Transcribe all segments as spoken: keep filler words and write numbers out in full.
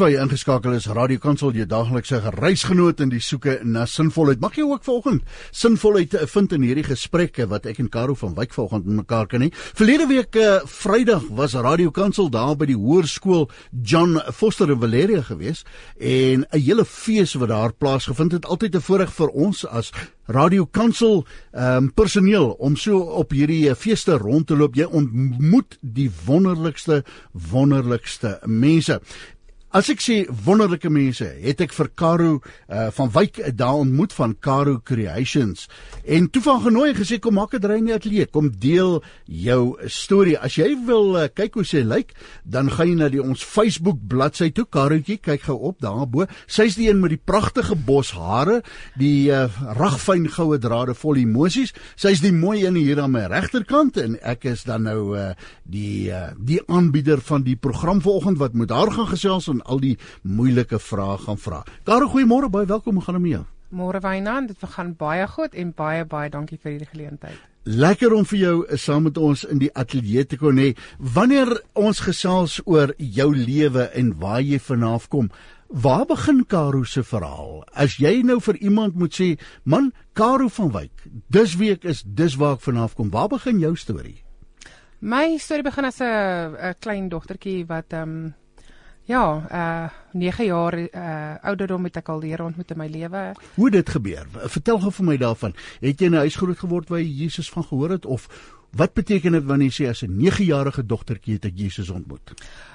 waar jy ingeskakel is, Radio Kansel, jou daaglikse reisgenoot in die soeke na sinvolheid. Mag jy ook vanoggend sinvolheid vind in hierdie gesprekke wat ek en Caro van Wyk vanoggend met mekaar kan hê. Verlede week uh, Vrydag was Radio Kansel daar by die hoërskool John Foster in Valeria gewees en 'n hele fees wat daar plaasgevind het. Altyd 'n voorreg vir ons as Radio Kansel um, personeel om so op hierdie uh, feeste rond te loop. Jy ontmoet die wonderlikste, wonderlikste mense. As ek sê wonderlike mense, het ek vir Caro uh, van Wyk daar ontmoet van Caro Creations en toe van genooi en gesê kom maak 'n draai in die ateljee, kom deel jou storie. As jy wil uh, kyk hoe sy lyk, dan gaan jy na die ons Facebook bladsy toe. Carootjie, kyk gou op daarbo. Sy's die een met die pragtige bos hare, die uh, ragfyn goue drade vol emosies. Sy's die mooi een hier aan my regterkant en ek is dan nou uh, die uh, die aanbieder van die program vanoggend wat met haar gaan gesels en al die moeilike vrae gaan vra. Caro, goeiemôre, baie welkom, hoe gaan dit met jou? Môre Wynand, dit gaan baie goed en baie baie dankie vir hierdie geleentheid. Lekker om vir jou saam met ons in die ateljee te kon hê. Wanneer ons gesels oor jou lewe en waar jy vanaf kom, waar begin Caro se verhaal? As jy nou vir iemand moet sê, man, Caro van Wyk, dis wie ek is, dis waar ek vanaf kom, waar begin jou storie? My storie begin as 'n klein dogtertjie wat um, Ja, uh, nege jaar uh, ouderdom het ek al leer ontmoet in my lewe. Hoe dit gebeur? Vertel gou vir my daarvan. Het jy in 'n huis groot geword waar jy Jesus van gehoor het? Of wat beteken dit wanneer jy sê as 'n negejarige dogtertjie het ek Jesus ontmoet?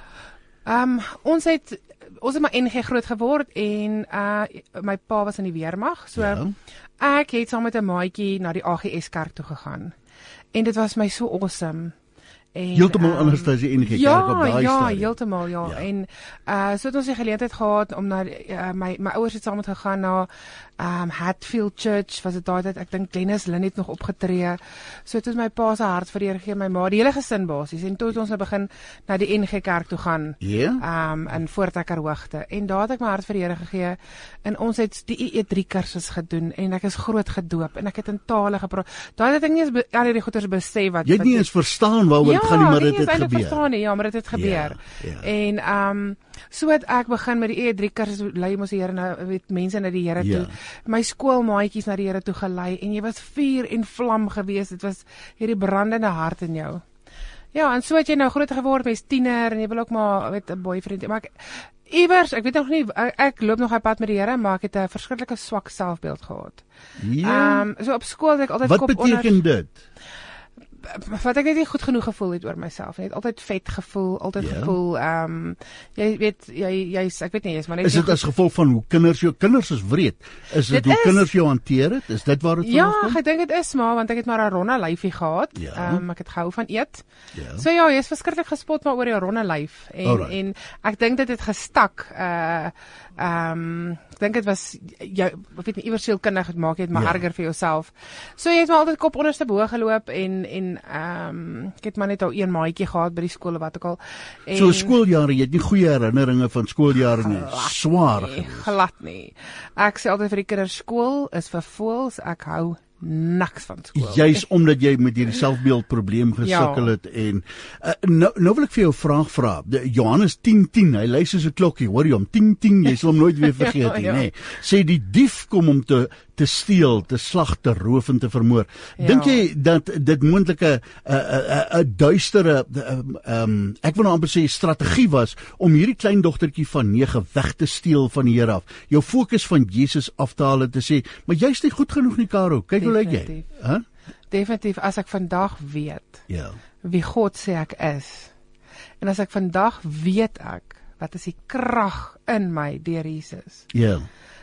Um, ons het ons het maar N G groot geword en uh, my pa was in die weermag. So ja. Ek het saam met 'n maatjie na die A G S kerk toe gegaan. En dit was my so awesome. Heeltemal um, anders as die N G kerk ja, op daai ja, stadium. heeltemal, ja, ja. En uh, so het ons die geleentheid gehad om na, uh, my, my ouers het saam met gegaan na um, Hatfield Church, was het daai tyd, ek dink Glennis Lynn het nog opgetree, so het ons my pa se hart vir die Here gegee, my ma, die hele gesin basies, en toe het ons nou begin na die N G kerk toe gaan, yeah. um, in Fort Ekker Hoogte, en daar het ek my hart vir die Here gegee, en ons het die I E drie kursus gedoen, en ek is groot gedoop, en ek het in tale gepraat, daar het ek nie eens al die goeders besef wat... Jy het nie eens verstaan waaroor ja, gaan nie, maar dit het gebeur. Verstaan nie, ja, maar dit het gebeur. Yeah, yeah. En um, so het ek begin met die I E drie kursus, lei ons die Here na, weet, mense na die Here yeah. toe, my skoolmaatjies na die Here toe gelei, en jy was vuur en vlam gewees, dit was hierdie brandende hart in jou. Ja, en so het jy nou groot geword, mens tiener, en jy wil ook maar, weet, 'n boyfriend, maar ek, iewers, ek weet nog nie, ek, ek loop nog 'n pad met die Here, maar ek het 'n verskriklike swak selfbeeld gehad. Ja. Um, so op skool het ek altyd wat kop beteken onder, dit? wat ek net nie goed genoeg gevoel het oor myself, net altyd vet gevoel, altyd yeah. gevoel, um, jy weet, jy, jy, ek weet nie, jy is maar net... Is dit as gevolg van hoe kinders jou, kinders is wreed, is dit, dit hoe is, kinders jou hanteer het, is dit waar het ja, vanaf kom? Ek dink het is maar, want ek het maar 'n ronde lyfie gehad, ja. um, ek het gehou van eet, ja. so ja, jy is verskriklik gespot maar oor jou ronde lyf, en, right. en ek dink dit het gestak, uh, um, ek dink dit was, jou, ek weet nie, iewers sielkundig het maak, jy het maar ja. erger vir jouself, so jy het maar altyd kop onderste bo geloop, en, en Um, ek het maar net al een maatjie gehad by die skool, wat ook al. En, so skooljare, jy het nie goeie herinneringe van skooljare nie, swaar nie, glad nie. Ek sê altyd vir die kinders, skool is vir voels, ek hou niks van skool. Juist omdat jy met hierdie selfbeeld probleem gesukkel ja. het en uh, nou, nou wil ek vir jou 'n vraag vra. Johannes tien tien, hy lui soos 'n klokkie, hoor jy hom, ting ting, jy sal hom nooit weer vergeet nie, ja, ja. nê. Sê die dief kom om te te steel, te slag, te roof en te vermoor. Ja. Dink jy dat dit moontlik 'n 'n 'n duistere um, ek wil nou amper sê strategie was om hierdie klein dogtertjie van nege weg te steel van die Here af, jou fokus van Jesus af te haal en te sê, maar jy's nie goed genoeg nie, Caro. Kyk hoe lyk jy? Huh? Definitief, as ek vandag weet ja. wie God sê ek is, en as ek vandag weet ek, wat is die krag in my deur Jesus, ja.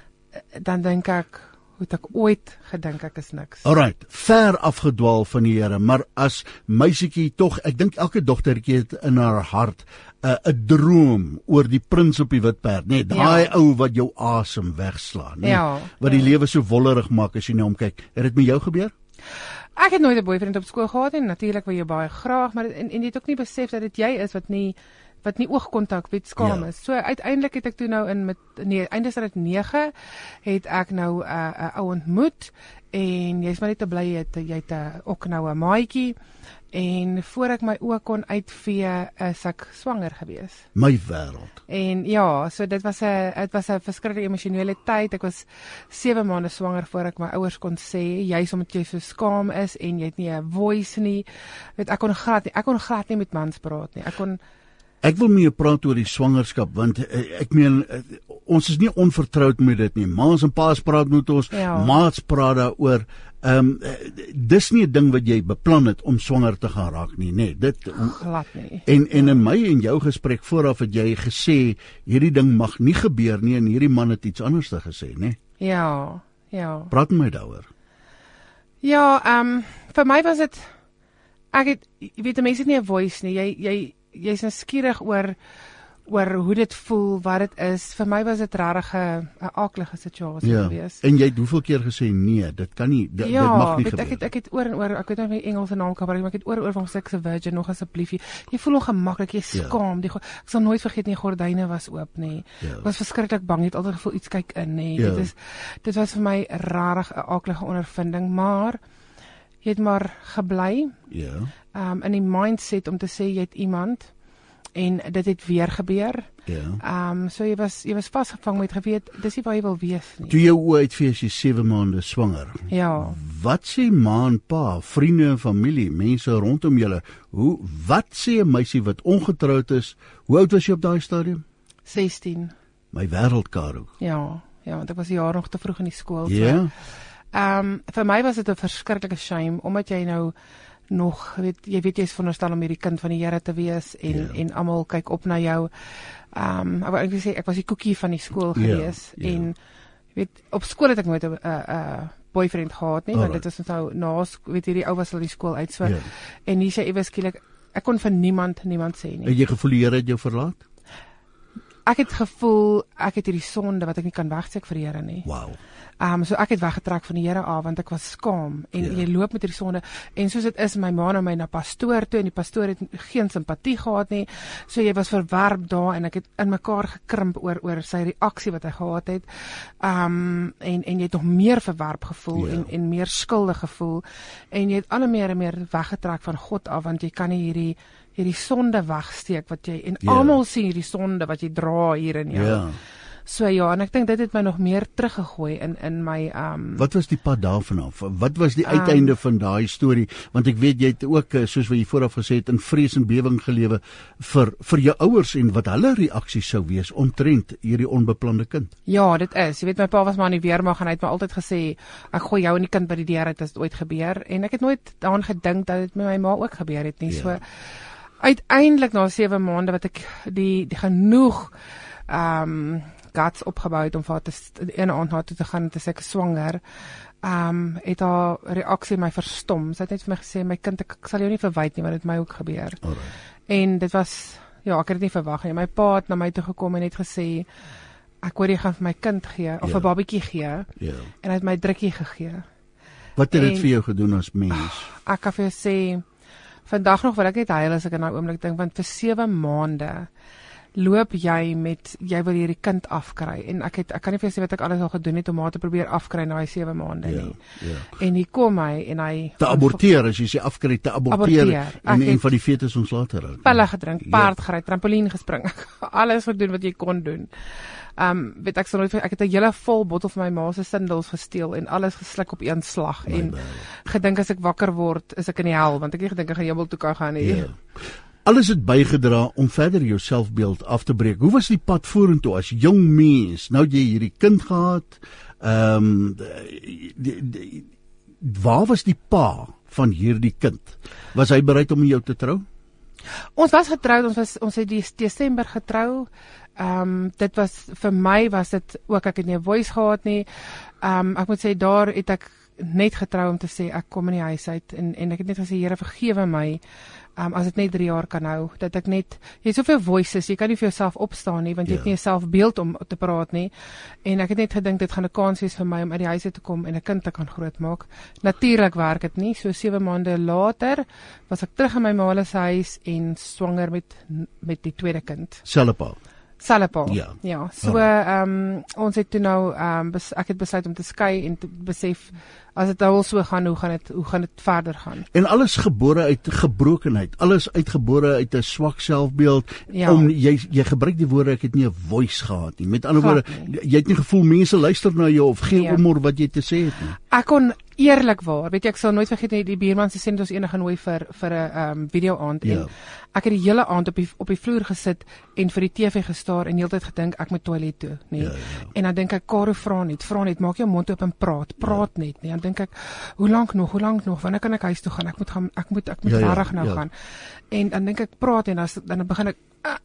dan dink ek, hoe het ek ooit gedink ek is niks. Alright, ver afgedwaal van die Here, maar as meisietjie tog, ek dink elke dogtertjie het in haar hart 'n uh, 'n droom oor die prins op die wit perd, net daai ja. ou wat jou asem wegslaan, nee, ja, wat ja. die lewe so wollerig maak as jy nou omkyk. Het dit met jou gebeur? Ek het nooit 'n boyfriend op skool gehad en natuurlik wil jy baie graag, maar en, en jy het ook nie besef dat dit jy is wat nie wat nie oogkontak met skaam ja. is. So uiteindelik het ek toe nou in met nee, eindes dat dit nege het ek nou 'n uh, uh, ou ontmoet en jy's maar net te bly jy het jy het uh, ook nou 'n maatjie En voor ek my oë kon uitvee, is ek swanger gewees. My wêreld. En ja, so dit was 'n dit was 'n verskriklike emosionele tyd. Ek was sewe maande swanger voor ek my ouers kon sê, juis omdat jy so skaam is en jy het nie 'n voice nie. Weet ek kon glad nie, ek kon glad nie met mans praat nie. Ek kon Ek wil meer praat oor die swangerskap, want ek meen, ons is nie onvertroud met dit nie. Ma's en pa's praat met ons, ja. maats praat daaroor. Ehm um, dis nie 'n ding wat jy beplan het om swanger te gaan raak nie, nee. Dit glad nie. En en in my en jou gesprek vooraf het jy gesê hierdie ding mag nie gebeur nie en hierdie man het iets anders te gesê, nê? Ja, ja. Praat met my daaroor. Ja, ehm um, vir my was dit ek het jy weet mense het nie 'n voice nie. Jy jy jy's nuuskierig oor oor hoe dit voel, wat dit is. Vir my was dit regtig 'n 'n aaklige situasie ja. gewees. En jy het hoeveel keer gesê nee, dit kan nie, dit, ja, dit mag nie weet, gebeur. ek het ek het oor en oor, ek weet nie my Engelse naam kan gebruik, maar ek het oor en oor van seks virgin nog asseblief. Jy, jy voel ongemaklik, jy skaam. Ja. Die, ek sal nooit vergeet nie, gordyne was oop nie. Ja. Ek was verskriklik bang, jy het altyd gevoel iets kyk in nie. Ja. Dit is dit was vir my regtig 'n aaklige ondervinding, maar jy het maar gebly. Ja. Um in die mindset om te sê jy het iemand en dit het weer gebeur. Ja. Um so jy was jy was vasgevang met geweet, dis nie waar jy wil wees nie. Toe jou oë uitvee as jy sewe maande swanger. Ja. Wat sê ma en pa, vriende en familie, mense rondom julle? Hoe wat sê 'n meisie wat ongetroud is? Hoe oud was jy op daai stadium? sestien. My wêreld, Karo. Ja, ja, want ek was 'n jaar nog te vroeg in die skool. Ja. Ehm um, vir my was dit 'n verskriklike shame omdat jy nou nog weet jy weet jy's veronderstel om hierdie kind van die Here te wees en yeah. en almal kyk op na jou. Ehm um, ek wou eintlik sê ek was die koekie van die skool gewees yeah, yeah. en jy weet op skool het ek nooit 'n 'n uh, boyfriend gehad nie, want dit was nou na weet hierdie ou was al die skool uit so yeah. en hier sê ewe skielik ek kon vir niemand niemand sê nie. Het jy gevoel die Here het jou verlaat? Ek het gevoel ek het hierdie sonde wat ek nie kan wegsteek vir die Here nie. Wow. Um, so ek het weggetrek van die Here af want ek was skaam en yeah. jy loop met hierdie sonde en soos dit is my ma na my na pastoor toe en die pastoor het geen simpatie gehad nie, so jy was verwerp daar en ek het in mekaar gekrimp oor oor sy reaksie wat hy gehad het um, en, en jy het nog meer verwerp gevoel yeah. en, en meer skuldig gevoel en jy het al meer en meer weggetrek van God af want jy kan nie hierdie hierdie sonde wegsteek wat jy en yeah. almal sien hierdie sonde wat jy dra hier in jou. Yeah. So ja, en ek dink dit het my nog meer teruggegooi in in my um Wat was die pad daarvan af? Wat was die uiteinde um, van daai storie? Want ek weet jy het ook soos wat jy vooraf gesê het in vrees en bewering gelewe vir vir jou ouers en wat hulle reaksies sou wees omtrent hierdie onbeplande kind. Ja, dit is. Jy weet my pa was maar in die weermag en hy het my altyd gesê ek gooi jou en die kind by die deur uit as dit ooit gebeur en ek het nooit daaraan gedink dat dit met my ma ook gebeur het nie. Ja. So uiteindelik na sewe maande wat ek die die genoeg um guts opgebou het om vir haar te een aand na toe te gaan en te sê ek is swanger, um, het haar reaksie my verstom. Sy het net vir my gesê, my kind, ek, ek sal jou nie verwyd nie, want dit het my ook gebeur. Alright. En dit was, ja, ek het dit nie verwag nie. My pa het na my toe gekom en het gesê, ek hoor jy gaan vir my kind gee, of 'n yeah. babietjie gee, yeah. en hy het my drukkie gegee. Wat het dit vir jou gedoen as mens? Ek kan vir jou sê, vandag nog wil ek net huil as ek in daai oomblik dink, want vir sewe maande loop jy met, jy wil hierdie kind afkry, en ek het, ek kan nie vir jou sê wat ek alles al gedoen het om haar te probeer afkry na die sewe maande nie. Ja, ja. En hier kom hy, en hy... Te aborteer, as jy sê afkry, te aborteer, aborteer. En, en van die fetus ontslaat raak. Pille gedrink, paard ja. gery, trampolien gespring, alles gedoen wat jy kon doen. Um, weet ek, so nooit, ek het 'n hele vol bottel van my ma se sindels gesteel, en alles geslik op een slag, my en bel. gedink as ek wakker word, is ek in die hel, want ek het gedink ek gaan hemel toe kan gaan nie. Ja. Alles het bygedra om verder jou selfbeeld af te breek. Hoe was die pad vorentoe as jong mens? Nou jy hierdie kind gehad. Ehm um, waar was die pa van hierdie kind? Was hy bereid om met jou te trou? Ons was getroud, ons was ons het die Desember getrou. Ehm um, dit was vir my was dit ook ek het nie 'n voice gehad nie. Ehm um, ek moet sê daar het ek net getrou om te sê ek kom in die huis uit en en ek het net gesê Here vergewe my. Um, as dit net drie jaar kan hou, dat ek net, jy het soveel voices, jy kan nie vir jouself opstaan nie, want jy ja. het nie 'n selfbeeld om te praat nie, en ek het net gedink, dit gaan 'n kans wees vir my om uit die huis uit te kom en 'n kind te kan grootmaak. Natuurlik werk dit nie, so sewe maande later, was ek terug in my ma se huis en swanger met, met die tweede kind. Selpa. Selpa, ja. ja. So, oh. um, ons het toe nou, um, bes, ek het besluit om te skei en te besef, as dit nou so gaan, hoe gaan dit hoe gaan dit verder gaan? En alles gebore uit gebrokenheid, alles uitgebore uit 'n swak selfbeeld. Ja. Om jy jy gebruik die woorde ek het nie 'n voice gehad nie. Met ander woorde, jy het nie gevoel mense luister na jou of gee Nee. om oor wat jy te sê het nie. Ek kon eerlikwaar, weet jy, ek sal nooit vergeet nie, die buurman se sê ons enige nooi vir vir 'n um, video aand Ja. en ek het die hele aand op die op die vloer gesit en vir die T V gestaar en heeltyd gedink ek moet toilet toe, nê. Ja, ja. En dan dink ek, Karo, vra net, vra net, maak jou mond oop en praat, praat ja. net, nee. Dan dink ek, hoe lank nog, hoe lank nog, wanneer kan ek huis toe gaan? Ek moet gaan, ek moet ek moet Ja, ja, regtig nou ja. gaan. En dan dink ek, praat en dan dan begin ek uh,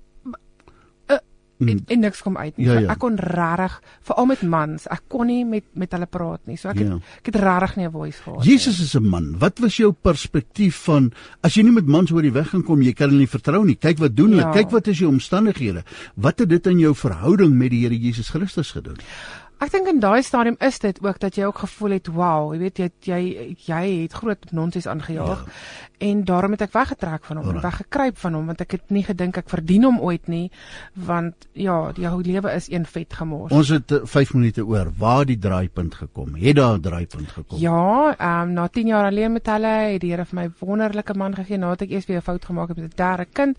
uh, en, en niks kom uit nie. Ja, ja. Ek kon regtig, veral met mans, ek kon nie met met hulle praat nie. So ek het, Ja. ek het regtig nie 'n voice gehad. Jesus is 'n man. Wat was jou perspektief van as jy nie met mans oor die weg gaan kom, jy kan hulle nie vertrou nie. Kyk wat doen hulle. Ja. Kyk wat is jou omstandighede. Wat het dit in jou verhouding met die Here Jesus Christus gedoen? Ek dink in daai stadium is dit ook dat jy ook gevoel het, wow, jy weet jy jy jy het groot nonsens aangejaag. Ja. En daarom het ek weggetrek van hom, Alright. weggekruip van hom want ek het nie gedink ek verdien hom ooit nie, want ja, jou lewe is een vet gemors. Ons het uh, vyf minute oor. Waar die draaipunt gekom? Het daar 'n draaipunt gekom? Ja, um, na tien jaar alleen met hulle het die Here vir my wonderlike man gegee, nadat ek eers weer 'n fout gemaak het met 'n derde kind.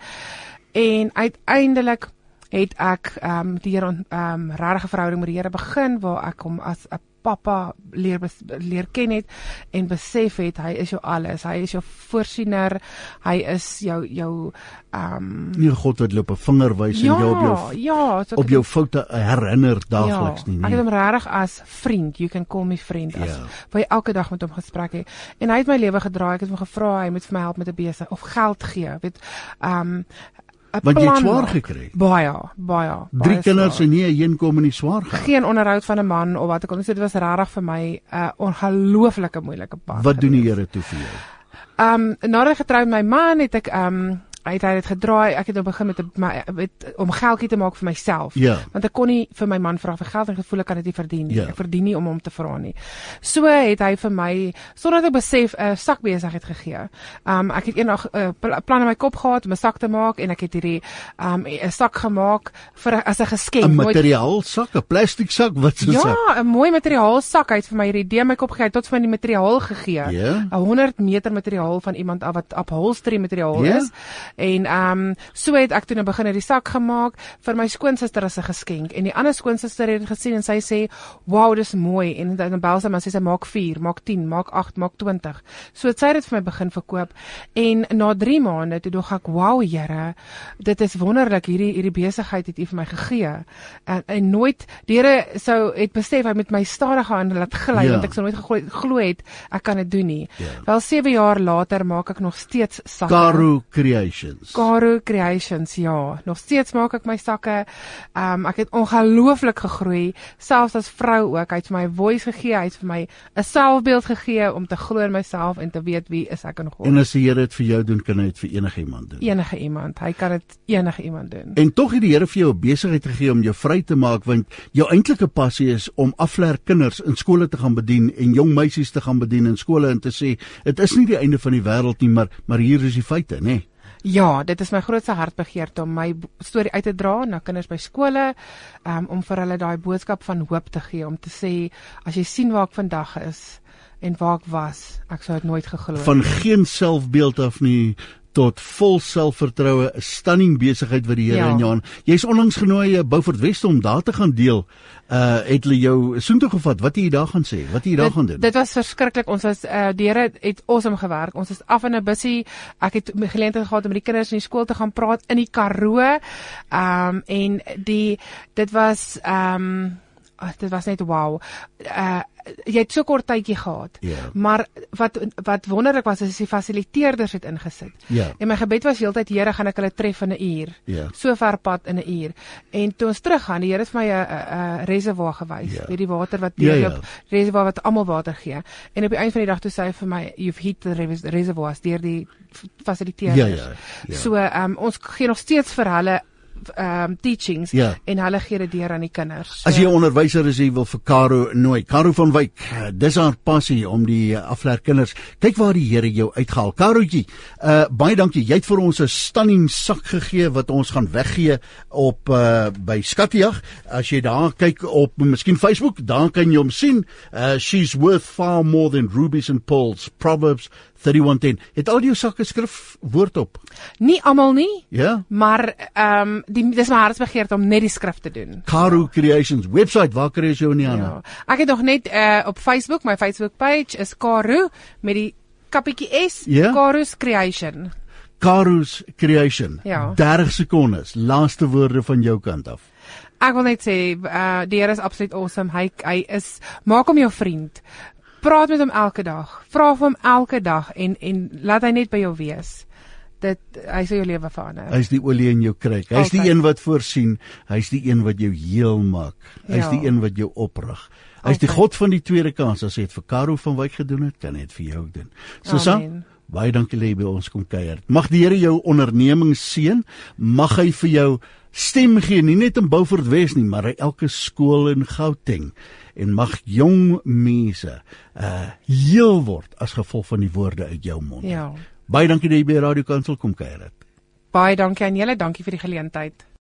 En uiteindelik het ek um, die Here um, regte verhouding met die Here begin waar ek hom as 'n pappa leer leer ken het en besef het hy is jou alles, hy is jou voorsiener, hy is jou jou um, Nie God wat loop 'n vinger wys ja, en jou op jou ja, so op jou foute herinner daagliks ja, nie. Ek het nie. hom regtig as vriend, you can call me friend, as Ja. waar jy elke dag met hom gesprek het. En hy het my lewe gedraai, ek het hom gevra hy moet vir my help met 'n besigheid of geld gee, weet um Want jy het plan swaar maak. gekry. Baie, baie. Drie baie kinders swaar. en nie 'n een kom in die swaar gaan. Geen onderhoud van 'n man of wat ek kon sê, dit was regtig vir my 'n uh, ongelooflike moeilike pad. Wat doen die gewees. Here toe vir jou? Um nadat ek getroud met my man het ek um hy het hy het gedraai, ek het nou begin met, 'n- my, met om geldjie te maak vir myself. Ja. Want ek kon nie vir my man vra vir geld en gevoel ek kan dit nie verdien nie. Ja. Ek verdien nie om hom te vra nie. So het hy vir my sonder dat ek besef 'n uh, sakbesigheid gegee. Um ek het eendag 'n uh, plan in my kop gehad om 'n sak te maak en ek het hierdie um 'n sak gemaak vir as 'n geskenk. 'n Nooit- Materiaalsak, 'n plastiek sak, wat so 'n sak? Ja, 'n mooi materiaalsak. Hy het vir my hierdie idee in my kop gegee. Hy het tot vir my die materiaal gegee. Ja. 'n honderd meter materiaal van iemand af wat upholstery materiaal Ja. is. En ehm um, so het ek toe nou begin hierdie sak gemaak vir my skoonsister as 'n geskenk. En die ander skoonsister het dit gesien en sy sê, "Wow, dis mooi." En dan bel sy maar sê sy maak vier, maak tien, maak agt, maak twintig. So het sy dit vir my begin verkoop. En na drie maande toe dog ek, "Wow, Here, dit is wonderlik. Hierdie hierdie besigheid het U vir my gegee." En, en nooit die Here sou het besef hy met my stadig gaan laat gly Ja. want ek sou nooit geglo glo het ek kan dit doen nie. Ja. Wel sewe jaar later maak ek nog steeds sakke. Caro Creations. Caro Creations, ja. Nog steeds maak ek my sakke. Um, ek het ongelooflik gegroei, selfs as vrou ook. Hy het vir my 'n voice gegee, hy het vir my 'n selfbeeld gegee om te glo in myself en te weet wie is ek in God. En as die Here dit vir jou doen, kan hy dit vir enige iemand doen. Enige iemand, hy kan dit enige iemand doen. En tog het die Here vir jou 'n besigheid gegee om jou vry te maak, want jou eintlike passie is om aflerk kinders in skole te gaan bedien en jong meisies te gaan bedien in skole en te sê, dit is nie die einde van die wêreld nie, maar maar hier is die feite, nê? Nee. Ja, dit is my grootste hartbegeerte om my storie uit te dra na kinders by skole, um, om vir hulle daai boodskap van hoop te gee, om te sê, as jy sien waar ek vandag is en waar ek was, ek sou dit nooit geglo het. Van geen selfbeeld af nie tot vol selfvertroue, 'n stunning besigheid wat die Here Ja. in jou aan. Jy's onlangs genooi Beaufort West om daar te gaan deel. Uh het hulle jou soontoe gevat? Wat het jy daar gaan sê? Wat het jy daar dit, gaan doen? Dit was verskriklik. Ons was uh, die Here het awesome gewerk. Ons is af in 'n bussie. Ek het geleentheid gehad om met die kinders in die skool te gaan praat in die Karoo. Um en die dit was um oh, dit was net wow. Uh jy het so kort tydjie gehad. Ja. Maar wat wat wonderlik was is die fasiliteerders het ingesit. Ja. En my gebed was heeltyd, Here, gaan ek hulle tref in 'n uur. Ja. So ver pad in 'n uur. En toe ons teruggaan, die Here het vir my 'n 'n reservoir gewys. Ja. Weet die water wat Ja, deurloop, ja. reservoir wat almal water gee. En op die einde van die dag toe sê hy vir my, you've hit the res- reservoirs deur die f- fasiliteerders. Ja, ja, ja. So um, ons gee nog steeds vir hulle um, teachings Ja. en hulle gee dit deur aan die kinders. As jy 'n onderwyser is, jy wil vir Caro nooi. Caro van Wyk, dis haar passie om die afleer kinders. Kyk waar die Here jou uitgehaal. Carootjie, uh, baie dankie. Jy het vir ons 'n stunning sak gegee wat ons gaan weggee op uh, by Skattejag. As jy daar kyk op miskien Facebook, dan kan jy hom sien. Uh, she's worth far more than rubies and pearls. Proverbs thirty-one ten. Het al jou sakke skrif woord op? Nie almal nie, Ja. maar ehm um, die dis my hartsbegeerte om net die skrif te doen. Caro Creations website, waar kry jy jou in die hande? Ja. Ek het nog net uh, op Facebook, my Facebook page is Caro met die kappietjie S, Ja? Caro's Creation. Caro's Creation. Ja. dertig sekondes, laaste woorde van jou kant af. Ek wil net sê, uh, die Here is absoluut awesome. Hy hy is maak hom jou vriend. Praat met hom elke dag. Vra vir hom elke dag en en laat hy net by jou wees. Dit hy sal jou lewe verander. Hy's die olie in jou kruik. Hy's die Altyd. een wat voorsien. Hy's die een wat jou heel maak. Hy's Ja. die een wat jou oprig. Hy's die Altyd. God van die tweede kans. As hy dit vir Caro van Wyk gedoen het, kan hy dit vir jou ook doen. Susan, Amen. baie dankie dat jy by ons kom kuier. Mag die Here jou onderneming seën. Mag hy vir jou stem gee, nie net in Beaufort Wes nie, maar by elke skool in Gauteng. En mag jong mense uh heel word as gevolg van die woorde uit jou mond. Ja. Baie dankie dat jy by Radio Kansel kom kuier het. Baie dankie aan julle, dankie vir die geleentheid.